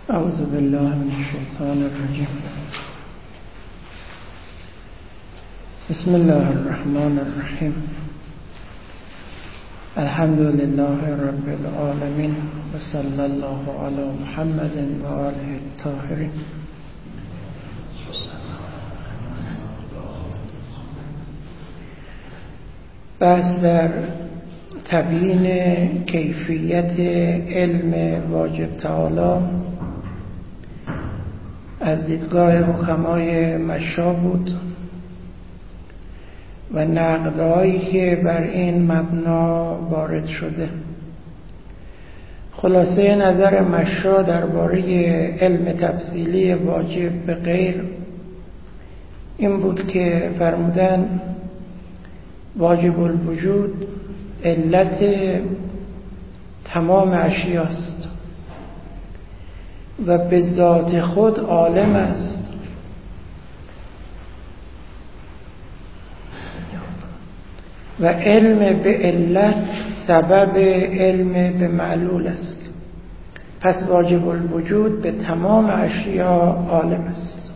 اعوذ بالله من الشیطان الرجیم. بسم الله الرحمن الرحیم. الحمد لله رب العالمین و صلی الله علی محمد و آله الطاهرین. بحث در تبیین کیفیت علم واجب تعالی از دیدگاه حکمای مشا بود و نقدهایی که بر این مبنا وارد شده. خلاصه نظر مشا درباره علم تفصیلی واجب به غیر این بود که فرمودن واجب الوجود علت تمام اشیاست و به ذات خود عالم است و علم به علت سبب علم به معلول است. پس واجب الوجود به تمام اشیا عالم است.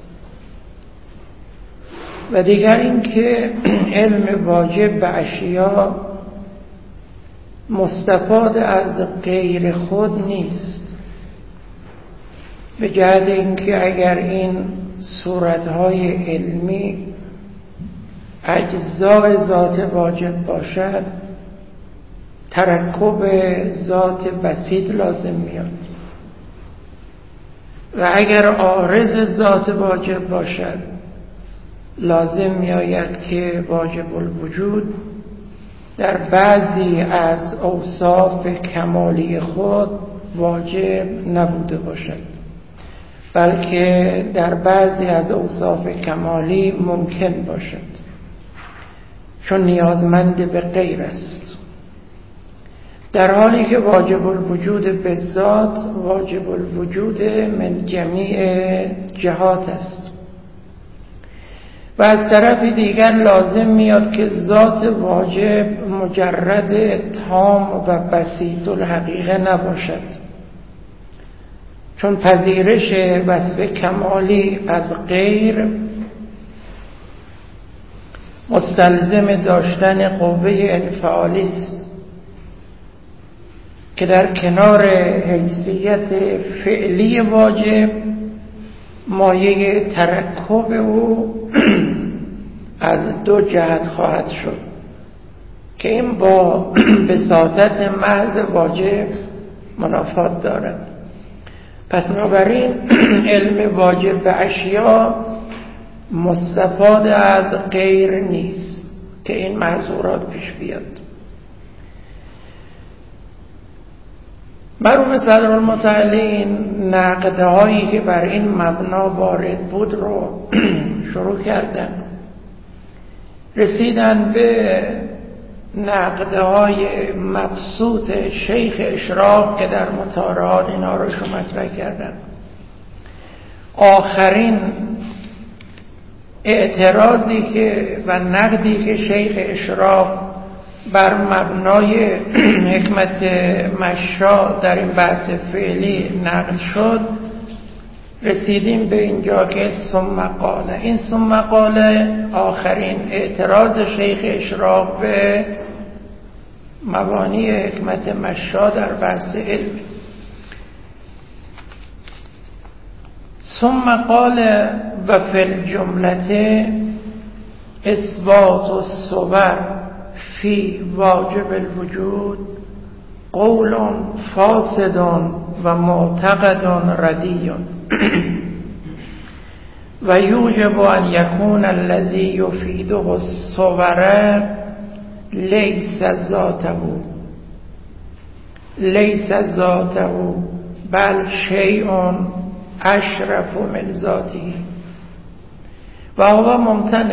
و دیگر این که علم واجب به اشیا مستفاد از غیر خود نیست، به جهت اینکه اگر این صورتهای علمی اجزای ذات واجب باشد ترکب ذات بسیط لازم میاد و اگر عارض ذات واجب باشد لازم میآید که واجب الوجود در بعضی از اوصاف کمالی خود واجب نبوده باشد، بلکه در بعضی از اوصاف کمالی ممکن باشد، چون نیازمند به غیر است، در حالی که واجب الوجود به ذات واجب الوجود من جمیع جهات است. و از طرف دیگر لازم میاد که ذات واجب مجرد تام و بسیط الحقیقه نباشد، چون پذیرش وصف کمالی از غیر مستلزم داشتن قوه انفعالی است که در کنار حیثیت فعلی واجب مایه ترکب او از دو جهت خواهد شد که این با بساطت محض واجب منافات دارد. پس بنابراین علم واجب به اشیا مستفاد از غیر نیست که این محظورات پیش بیاد. مرحوم صدرالمتعلین نقدهایی که بر این مبنا وارد بود رو شروع کردن، رسیدن به نقدهای مبسوط شیخ اشراق که در مطالعات اینا رو مطرح کردن. آخرین اعتراضی که و نقدی که شیخ اشراق بر مبنای حکمت مشا در این بحث فعلی نقل شد، رسیدیم به اینجا که ثم قال. این ثم قال آخرین اعتراض شیخ اشراق به مبانی حکمت مشا در بحث علم. ثم قال و فی الجملة اثبات الصور فی واجب الوجود قول فاسد و معتقد ردی و یوجب ان یکون الذی یفیده الصور لیس ذاته بل شیء اشرف من ذاته و هو ممتنع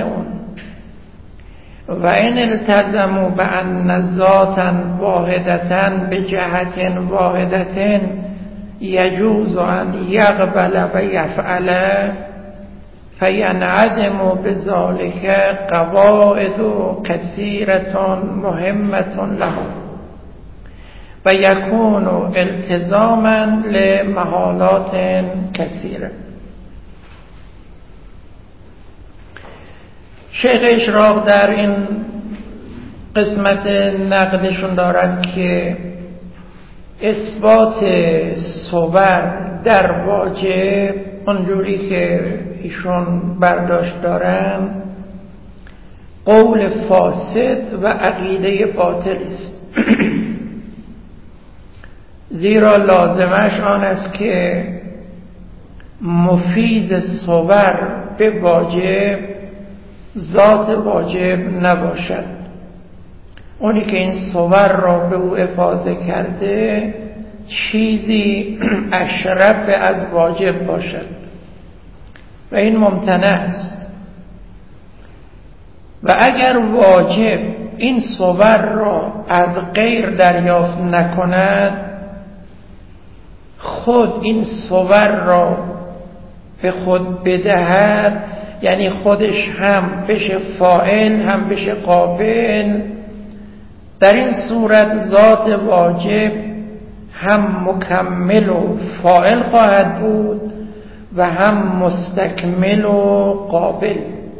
و این التزموا بأن ذاتا واحدتا بجهت واحدة یجوز ان یقبل و یفعل فینعدم بذلك قواعد کثیرة مهمة له و یکون التزاما لمحالات کثیره. شیخ اشراق در این قسمت نقدشون دارد که اثبات صور در واجب اونجوری که ایشون برداشت دارن قول فاسد و عقیده باطل است. زیرا لازمش آن است که مفیز صور به واجب ذات واجب نباشد. اونی که این صور را به او افاضه کرده چیزی اشرف از واجب باشد و این ممتنع است. و اگر واجب این صور را از غیر دریافت نکند، خود این صور را به خود بدهد، یعنی خودش هم بشه فاعل هم بشه قابل، در این صورت ذات واجب هم مکمل و فاعل خواهد بود و هم مستکمل و قابل.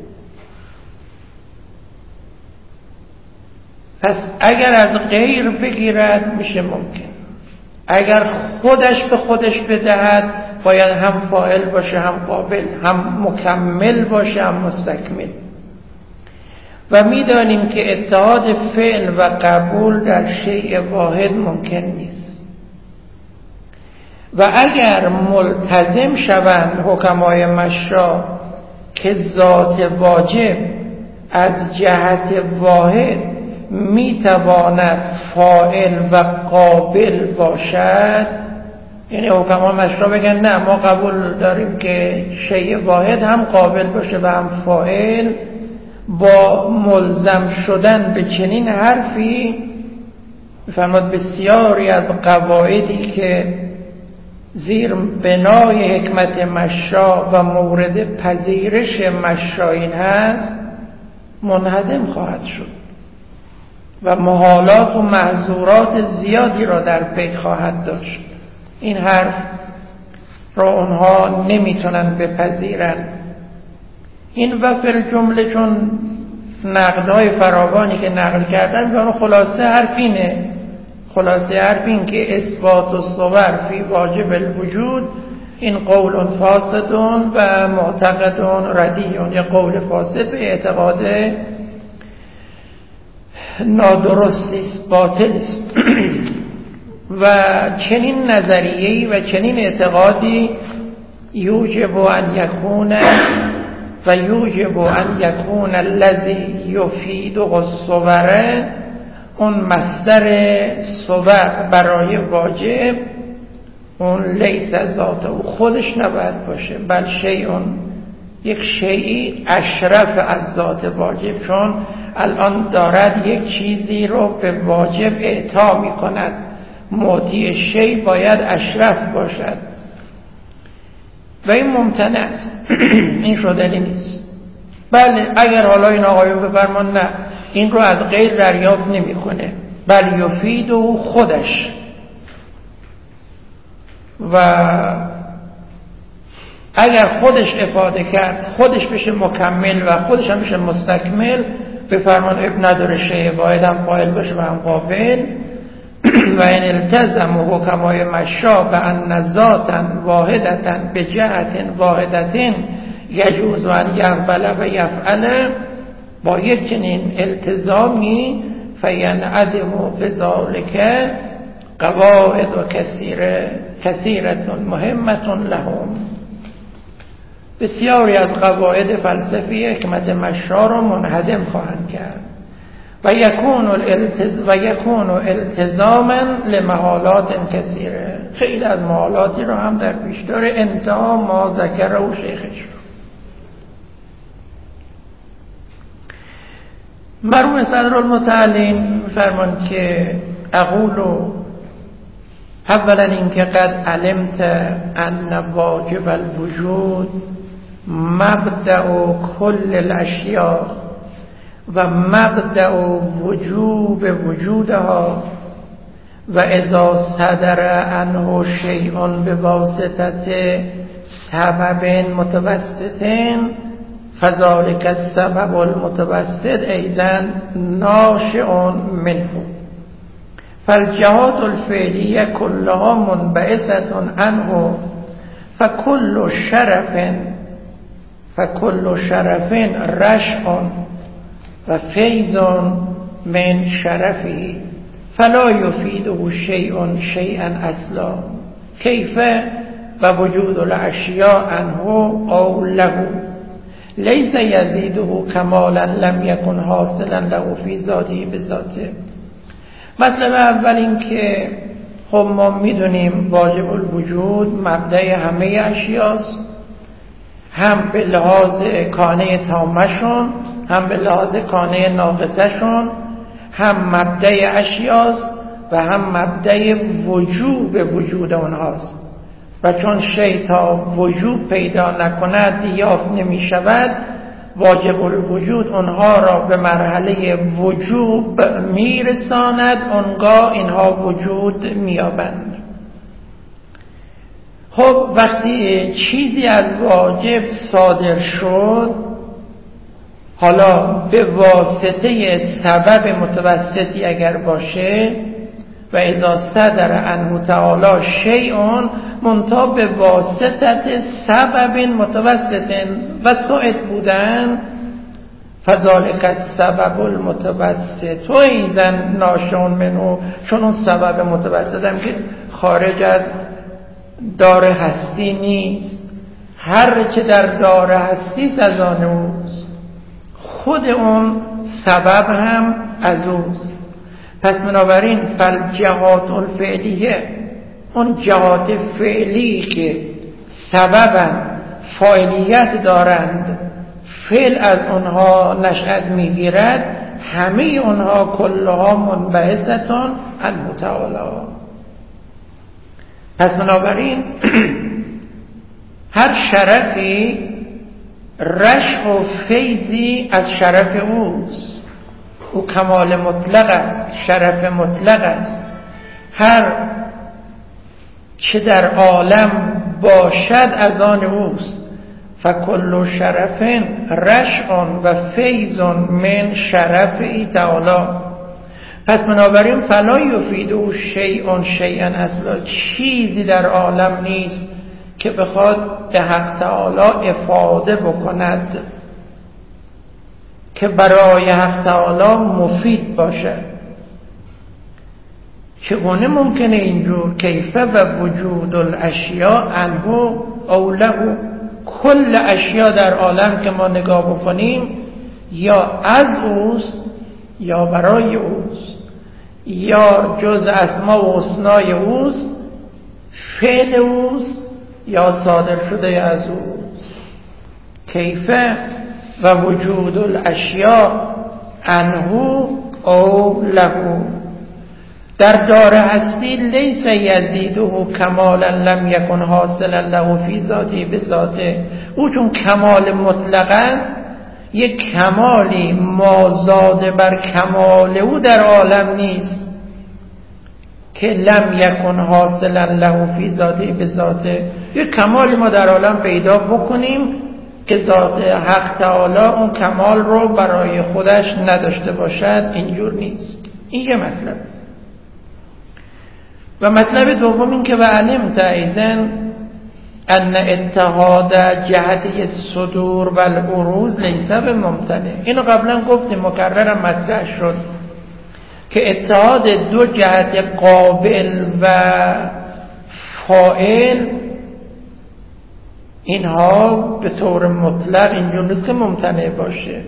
پس اگر از غیر بگیرد میشه ممکن، اگر خودش به خودش بدهد باید هم فاعل باشه هم قابل، هم مکمل باشه هم مستکمل. و میدانیم که اتحاد فعل و قبول در شیء واحد ممکن نیست. و اگر ملتزم شوند حکمای مشرع که ذات واجب از جهت واحد میتواند فاعل و قابل باشد، یعنی حکمای مشرع بگن نه ما قبول داریم که شیء واحد هم قابل باشه و هم فاعل، با ملزم شدن به چنین حرفی بفرماد بسیاری از قواعدی که زیر بنای حکمت مشرع و مورد پذیرش مشرعین هست منهدم خواهد شد و محالات و محظورات زیادی را در پی خواهد داشت. این حرف را اونها نمیتونن بپذیرن. این وفر جمله چون نقدهای فراوانی که نقل کردن به اون خلاصه حرفینه، خلاصه حرفین که اثبات و صور فی واجب الوجود این قول فاسد و معتقد ردیون، یا قول فاسد به اعتقاد نادرست است، باطل است. و چنین نظریه‌ای و چنین اعتقادی یوجب ان یکون و یوجب ان یکون الذی یفید الصور، اون مصدر صور برای واجب اون لیس ذات او خودش نباید باشه، بل شیء یک شیئی اشرف از ذات واجب، چون الان دارد یک چیزی رو به واجب اعطا می کند. معطی شیء باید اشرف باشد و این ممتنع است. این شدنی نیست. بله اگر حالا این آقایون بفرمان نه این رو از غیر دریافت نمی کنه، بل یفید و خودش، و اگر خودش افاده کرد خودش بشه مکمل و خودش هم بشه مستکمل، بفرمان اب نداره شیء واحد هم فاعل باشه و هم قابل. و این التزم و حکمای مشرع به ان ذاتا واحدتا به جهت واحدتین یجوز و ان یقبل و یفعل، با یک چنین التزامی فینعدم بذالک قواعد و کثیرت مهمت لهم. بسیاری از قواعد فلسفی حکمت مشرع را منهدم خواهند کرد. و یکون التزاما لمحالات کثیره، خیلی از محالاتی رو هم در پیش داره، انتها ما ذکره و شیخش. مرحوم صدرالمتعلم فرمان که اقول اولا اینکه قد علمت ان واجب الوجود مبدأ کل الاشیاء و مبدأ وجوب وجودها و اذا صدر عنه شیء بواسطه سبب متوسط فذلك السبب المتوسط ایضا ناشئ منه فالجهات الفعلیه كلها منبعثة عنه فكل شرف رشع و فیض من شرفه فلا یفیده شیء شیئا اصلا کیف و وجود الاشیاء عنه او له لیس یزیده کمالا لم یکن حاصلا له فی ذاته بذاته. مطلب اول این که خب ما میدونیم واجب الوجود مبدأ همه اشیاست، هم به لحاظ کانه تامشون هم به لحاظ کانه ناقصشون، هم مبدأ اشیاست و هم مبدأ وجوب وجود اونهاست و چون شیء تا وجوب پیدا نکند یافت نمی شود، واجب الوجود اونها را به مرحله وجوب میرساند، اونگاه اینها وجود میابند. خب وقتی چیزی از واجب صادر شد، حالا به واسطه سبب متوسطی اگر باشه و اذا صدر عنه تعالی شیء منتها به واسطه سبب متوسط وسائط بودن فذلک السبب المتوسط و ایضا ناشئ منه، چون اون سبب متوسط هم که خارج از دار هستی نیست، هر چه در دار هستی از آن اوست، خود اون سبب هم از اوست. پس بنابراین فالجهات الفعلیه، اون جهات فعلی که سببا فاعلیت دارند، فعل از اونها نشأت میگیرد، همه اونها کلها منبعثتون عنه تعالی. پس بنابراین هر شرفی رشع و فیضی از شرف اوست، او کمال مطلق است، شرف مطلق است. هر چه در عالم باشد از آن اوست. فکل شرف رشع و فیض من شرفه تعالی. پس بنابراین فلا یفیده شیء شیئا اصلا، چیزی در عالم نیست که بخواد به حق تعالی افاده بکند که برای حق تعالی مفید باشد. چگونه ممکنه اینجور؟ کیفه و وجود الاشیاء عنه او له، کل اشیاء در عالم که ما نگاه بکنیم یا از اوست یا برای اوست، یا جز اسما و حسنای اوست، فعل اوست یا صادر شده از اوست. کیفه و وجود الاشیاء عنه او له، در دار هستی لیس یزیده کمالا لم یکن حاصلا له فی ذاته بذاته، او چون کمال مطلق است، یک کمالی مازاد بر کمال او در عالم نیست که لم یکن حاصلا له فی ذاته بذاته. یک کمالی ما در عالم پیدا بکنیم که ذات حق تعالی اون کمال رو برای خودش نداشته باشد، اینجور نیست. این یه مطلب. و مطلب دوم این که و علمت ایضا ان اتحاد جهتی صدور و العروض لیس بممتنع. اینو قبلا گفتیم، مکررم مطرح شد که اتحاد دو جهت قابل و فاعل اینها به طور مطلق اینجور نیست که ممتنع باشه،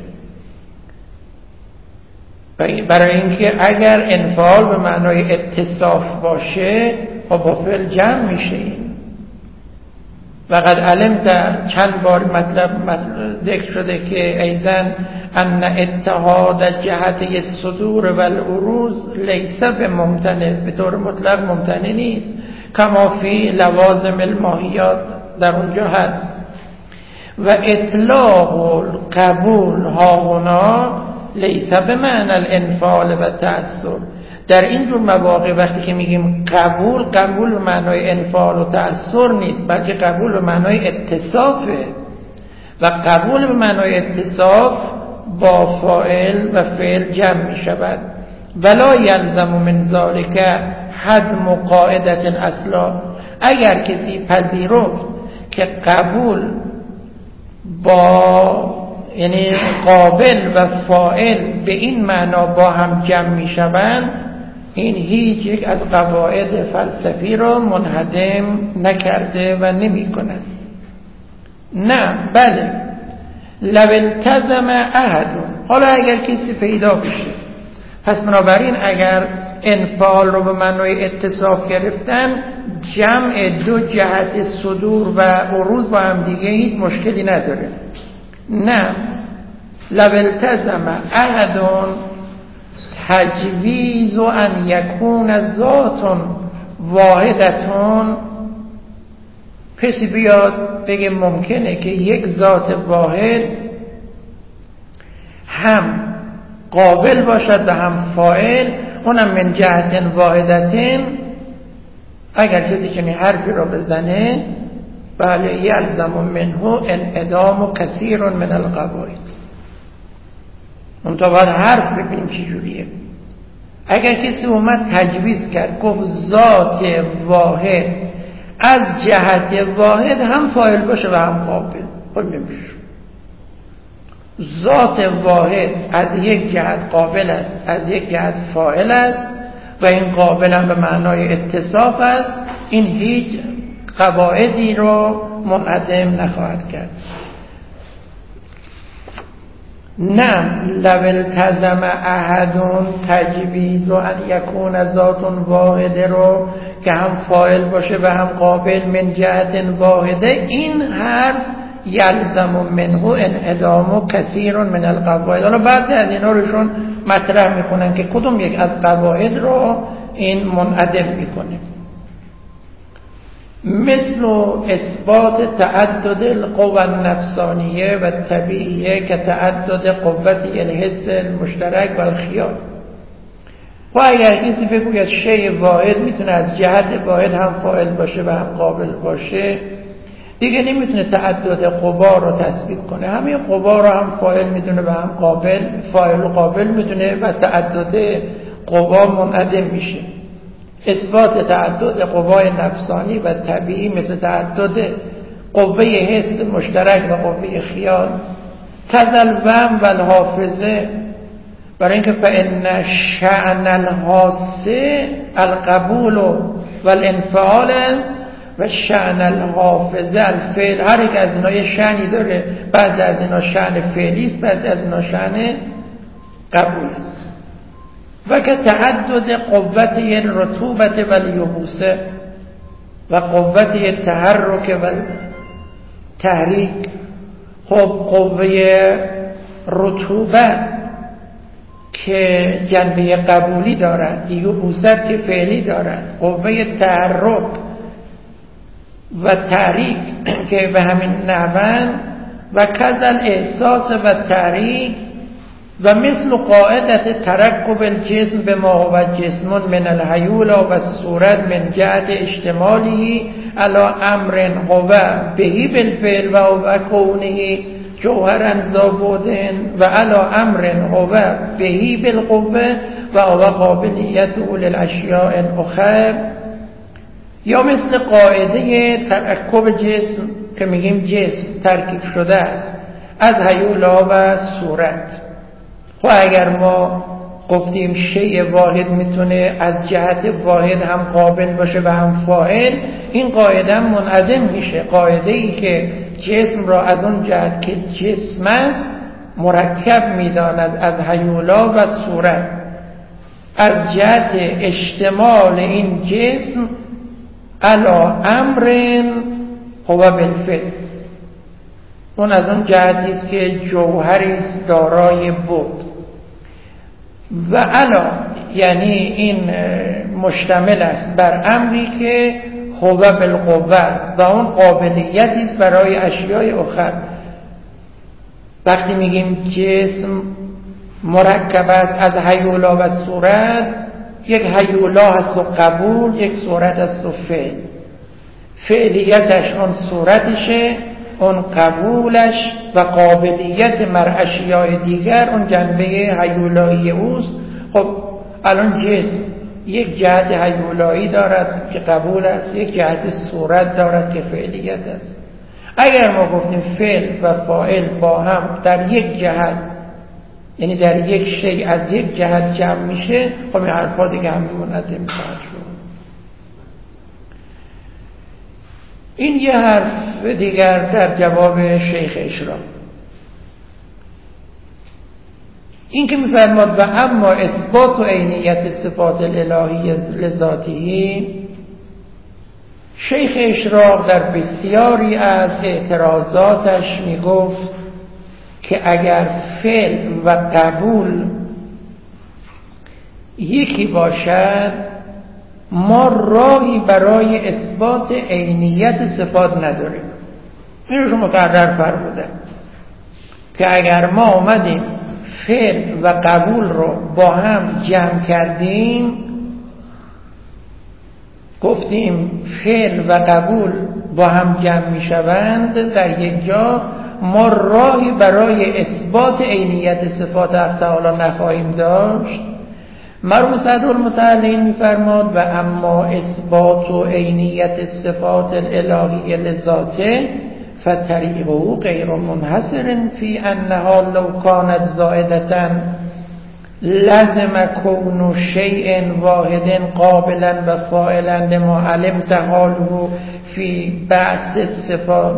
برای اینکه اگر انفعال به معنای اتصاف باشه و با فعل جمع میشه. این وقد علمت چند بار مطلب ذکر شده که ایضا ان اتحاد جهت صدور و العروض لیس بممتنع، به طور مطلق ممتنع نیست، کما فی لوازم الماهیات در اونجا هست. و اطلاق القبول ها هنا لیس بمعنى الانفعال و تأثر، در این جور مواقع وقتی که میگیم قبول به معنای انفعال و تأثر نیست، بلکه قبول به معنای اتصافه و قبول به معنای اتصاف با فاعل و فعل جمع می شود. ولا یلزم من ذلک حدم قاعدة اصلا. اگر کسی پذیرفت که قبول با یعنی قابل و فاعل به این معنا با هم جمع می شوند، این هیچ یک از قواعد فلسفی را منهدم نکرده و نمی کند. نه، بله، لو التزم احد. حالا اگر کسی پیدا بشه، پس بنابراین اگر انفعال رو به معنای اتصاف گرفتن، جمع دو جهت صدور و عروض با هم دیگه هیچ مشکلی نداره. نه، لو التزم احد تجویز ان یکون ذات واحدتون. کسی بیاد بگه ممکنه که یک ذات واحد هم قابل باشد و هم فاعل، اونم من جهت واحدتین. اگر کسی چنین حرفی رو بزنه، بله، یلزم منه انعدام کثیر من القواعد. اون تا باید حرف ببینیم چی جوریه. اگر کسی اومد تجویز کرد گفت ذات واحد از جهت واحد هم فاعل باشه و هم قابل، خب نمیشه. ذات واحد از یک جهت قابل است، از یک جهت فاعل است و این قابل هم به معنای اتصاف است. این هیچ قواعدی رو منعدم نخواهد کرد. نه، لو التزم احد تجویز ان یکون ذات واحده رو که هم فاعل باشه و هم قابل من جهت واحده، این حرف یلزم منه انعدام کثیر من القواعد. حالا بعضی از اینا روشون مطرح میکنن که کدوم یک از قواعد رو این منعدم میکنه. مثل اثبات تعدد القوى النفسانیه و طبیعیه که تعدد قوتی الحس المشترک و الخیال. و اگر کسی بگوید شیء واحد میتونه از جهت واحد هم فاعل باشه و هم قابل باشه، دیگه نمیتونه تعدد قوا رو تثبیت کنه. همه قوا رو هم فاعل میدونه و هم قابل، فاعل و قابل میدونه و تعدد قوا منعدم میشه. اثبات تعدد قوای نفسانی و طبیعی مثل تعدد قوه حس مشترک و قوه خیال. کذل وهم و الحافظه، برای اینکه فإن شأن الحاسه القبول و الانفعال است و شأن الحافظه الفعل. هر یک از اینا یه شأنی داره، بعضی از اینا شأن فعلی است، بعضی از اینا شأن قبول است. و که تعدد قوت الرطوبت و الیبوسه و قوت التحرک و التحریک. خب قوه رطوبت که جنبه قبولی دارد، یبوست که فعلی دارد، قوه تحرک و تحریک که به همین نحوند، و کذل احساس و تحریک و مثل قاعدت ترکب الجسم به ما هو جسم من الهیولا و صورت من جهت اشتمالی علی امر هو بهی بالفعل و کونه جوهرا زابودن و علی امر هو بهی بالقوه و هو قابلیت للاشیاء الاخر. یا مثل قاعده ترکب جسم که میگیم جسم ترکیب شده است از هیولا و صورت. و اگر ما گفتیم شیء واحد میتونه از جهت واحد هم قابل باشه و هم فاعل، این قاعده هم منعدم میشه. قاعده ای که جسم را از اون جهت که جسم است مرکب میداند از هیولا و صورت، از جهت اشتمال این جسم علی امر هو بالفعل، اون از اون جهتی است که جوهری است دارای بود. و علا یعنی این مشتمل است بر امری که هو بالقوه و اون قابلیتی است برای اشیاء اخر. وقتی میگیم جسم مرکب است از هیولا و صورت، یک هیولا هست و قبول، یک صورت هست و فعل. فعلیتش اون صورتشه، اون قبولش و قابلیت مر اشیاء دیگر اون جنبه هیولایی اوست. خب الان جسم یک جهت هیولایی دارد که قبول است، یک جهت صورت دارد که فعلیت است. اگر ما گفتیم فعل و فاعل با هم در یک جهت، یعنی در یک شی از یک جهت جمع میشه، خب این حرفا دیگه هم منعدم میخواهد شد. این یه حرف دیگر در جواب شیخ اشراق، این که میفرماد و اما اثبات و عینیت صفات الالهی لذاته. شیخ اشراق در بسیاری از اعتراضاتش میگفت که اگر فعل و قبول یکی باشد، ما راهی برای اثبات عینیت صفات نداریم. این رو مکرر فرمودن که اگر ما اومدیم فعل و قبول رو با هم جمع کردیم، گفتیم فعل و قبول با هم جمع می شوند در یک جا، ما راهی برای اثبات عینیت صفات حق تعالی نخواهیم داشت. مرحوم صدرالمتعلین می‌فرماد و اما اثبات و عینیت صفات الالهی لذاته فطریقه غیر منحصر فی انها لو کانت زائدة لازم کون شیء واحد قابلا و فاعلا لما علمت حاله فی بعض الصفات.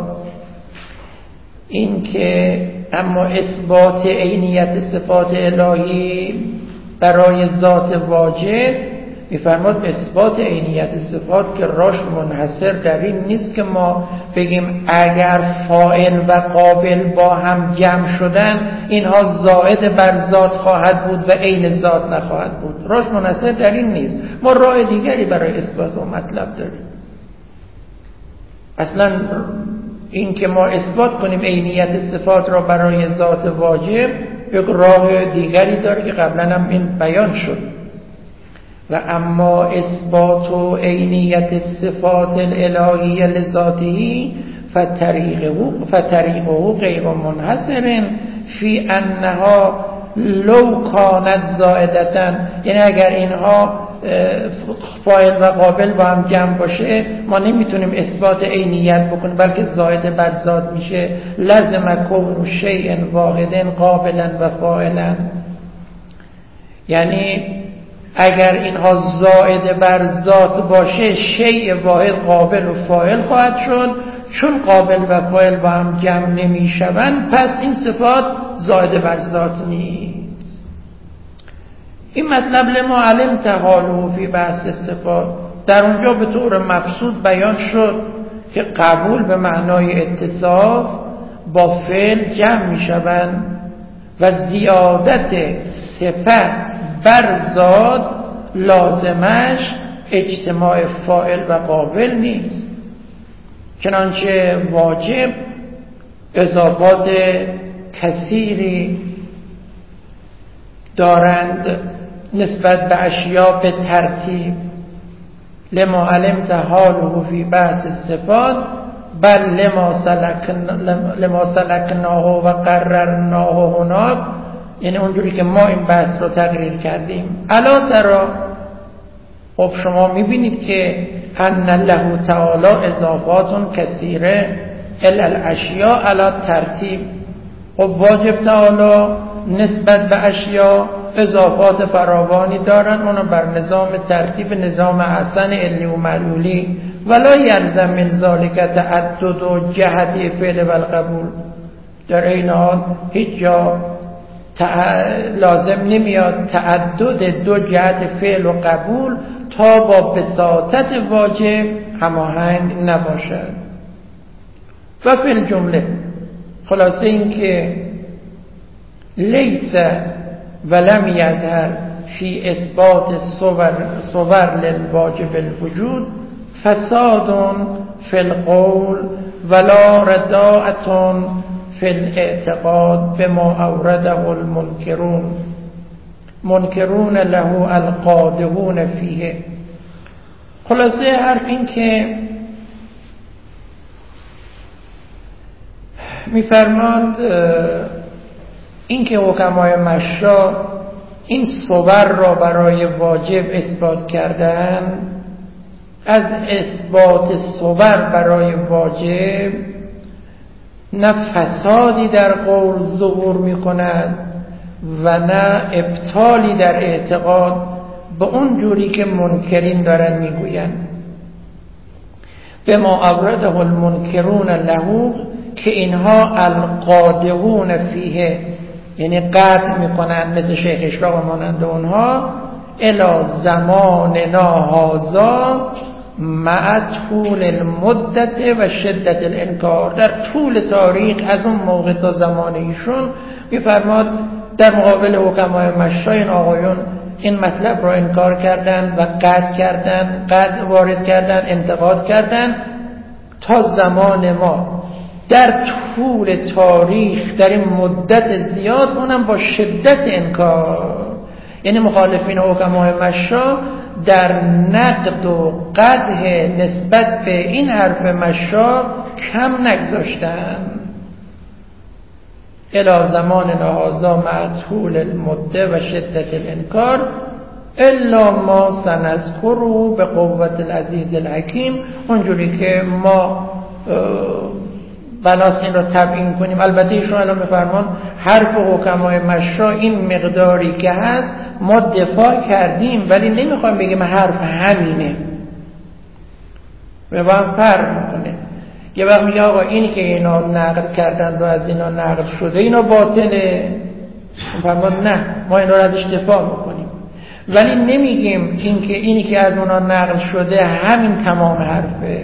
این که اما اثبات عینیت صفات الهی برای ذات واجب، میفرماد اثبات عینیت صفات که راش منحصر در این نیست که ما بگیم اگر فاعل و قابل با هم جمع شدن اینها زائد بر ذات خواهد بود و عین ذات نخواهد بود. راش منحصر در این نیست، ما راه دیگری برای اثبات و مطلب داریم. اصلا این که ما اثبات کنیم عینیت صفات را برای ذات واجب یک راه دیگری داره که قبلا هم این بیان شد. و اما اثبات و عینیت صفات الالهی لذاته فطریقه غیر منحصر فی انها لو کانت زائدة. یعنی اگر اینها فاعل و قابل با هم جمع باشه ما نمیتونیم اثبات عینیت بکنیم بلکه زائد بر ذات میشه. لازم کون شیء واحد قابلا و فاعلا. یعنی اگر اینها زائد بر ذات باشه شیء واحد قابل و فاعل خواهد شد. چون قابل و فاعل با هم جمع نمیشوند پس این صفات زائد بر ذات نیست. این مطلب لما علمت حاله فی بحث صفات در اونجا به طور مبسوط بیان شد که قبول به معنای اتصاف با فعل جمع می شوند و زیادت صفت بر ذات لازمش اجتماع فاعل و قابل نیست. چنانچه واجب اضافات کثیری دارند نسبت به اشیاء به ترتیب لما علمت حاله فی بحث صفات بل لما سلکناه و قررناه هناک. یعنی اونجوری که ما این بحث رو تقریر کردیم. الا ترى، خب شما میبینید که ان له تعالی اضافات کثیره الی الاشیاء علی ترتیب. خب واجب تعالی نسبت به اشیاء اضافات فراوانی دارن، اونو بر نظام ترتیب نظام حسن علی و معلولی. ولا یلزم من ذالک تعدد و جهت فعل و القبول. در این حال هیچ جا لازم نمیاد تعدد دو جهت فعل و قبول تا با بساطت واجب هماهنگ نباشد. و فی الجمله خلاصه این که لیس ولم یظهر فی اثبات صور للواجب الوجود فساد فی القول ولا رداءة فی الاعتقاد بما اورده المنکرون. منکرون له القادحون فیه. خلاصه حرف این که میفرماند این که حکمای مشا این صور را برای واجب اثبات کردن، از اثبات صور برای واجب نه فسادی در قول ظهور می کند و نه ابطالی در اعتقاد به اون جوری که منکرین دارن میگویند. به ما اورده المنکرون له، که اینها القادحون فیه، یعنی قطع میکنن مثل شیخ اشراق مانند اونها، الی زماننا هذا مع طول المدت و شدت الانکار، در طول تاریخ از اون موقع تا زمان ایشون میفرماد در مقابل حکمای مشا این آقایون این مطلب را انکار کردن و قطع کردن، قطع وارد کردن، انتقاد کردن تا زمان ما، در طول تاریخ، در این مدت زیاد، اونم با شدت انکار. یعنی مخالفین حکمای مشا در نقد و قدح نسبت به این حرف مشا کم نگذاشتن. الی زمان هذا مع طول المده و شدت الانکار الا ما سنذکره به قوت العزیز الحکیم، اونجوری که ما بناس این را تبیین کنیم. البته ایشون الان میفرمان حرف حکمای مشا این مقداری که هست ما دفاع کردیم، ولی نمیخوایم بگیم حرف همینه، به هم فرق میکنه. یه وقت میگه آقا اینی که اینا نقل کردن و از اینا نقل شده اینا باطله، میفرمان نه ما اینا را ازش دفاع میکنیم، ولی نمیگیم اینی که از اونا نقل شده همین تمام حرفه.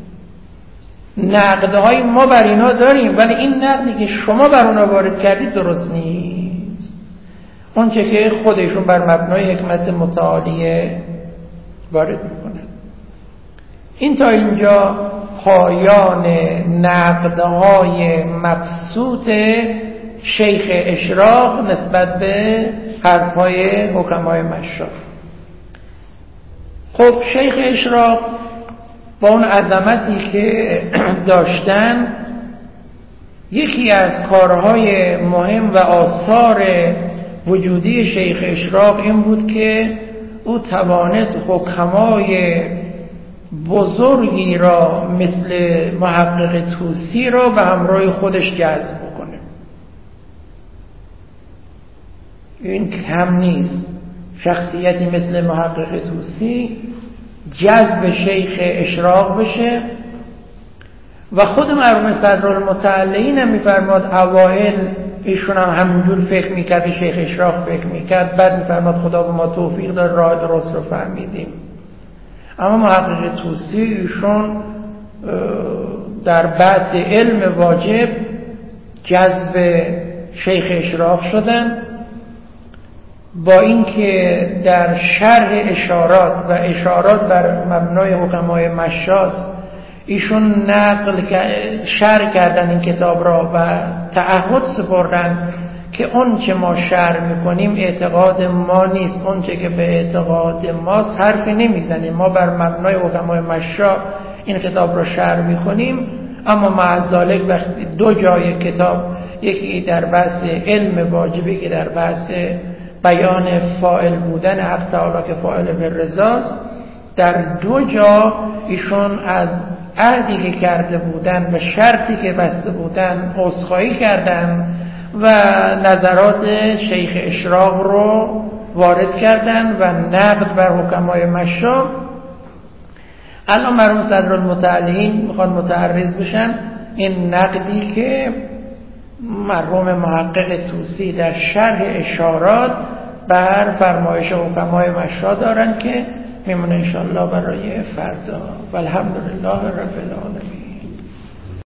نقدهای ما بر اینا داریم، ولی این نقدی که شما بر اونا وارد کردید درست نیست. اون چه که خودشون بر مبنای حکمت متعالیه وارد میکنن. این تا اینجا پایان نقدهای مبسوط شیخ اشراق نسبت به حرفهای حکمای مشا. خب شیخ اشراق با اون عظمتی که داشتن، یکی از کارهای مهم و آثار وجودی شیخ اشراق این بود که او توانست حکمای بزرگی را مثل محقق طوسی را به همراه خودش جذب کنه. این کم نیست. شخصیتی مثل محقق طوسی جذب شیخ اشراق بشه و خود مرحوم صدرالمتعلین هم میفرماد اوائل ایشون هم همینجور فکر میکرد که شیخ اشراق فکر میکرد، بعد میفرماد خدا به ما توفیق داد راه درست رو فهمیدیم. اما محقق طوسی ایشون در بحث علم واجب جذب شیخ اشراق شدن، با اینکه در شرح اشارات و اشارات بر مبنای حکمای مشاست ایشون شرح کردن این کتاب را و تعهد سپردن که اون چه ما شرح میکنیم اعتقاد ما نیست، اون چه که به اعتقاد ماست حرفی نمیزنیم، ما بر مبنای حکمای مشا این کتاب را شرح میکنیم. اما مع ذالک وقتی دو جای کتاب، یکی در بحث علم واجبی که در بحث بیان فاعل بودن حق تعالی که فاعل بالرضاست، در دو جا ایشون از عهدی که کرده بودن و شرطی که بسته بودن عذرخواهی کردن و نظرات شیخ اشراق رو وارد کردن و نقد بر حکمای مشا. الان مرحوم صدرالمتعلین میخوان متعرض بشن این نقدی که مرحوم محقق طوسی در شرح اشارات بر فرمایش حکمای مشا دارن که میمونه انشاءالله برای فردا. والحمدلله رب العالمین.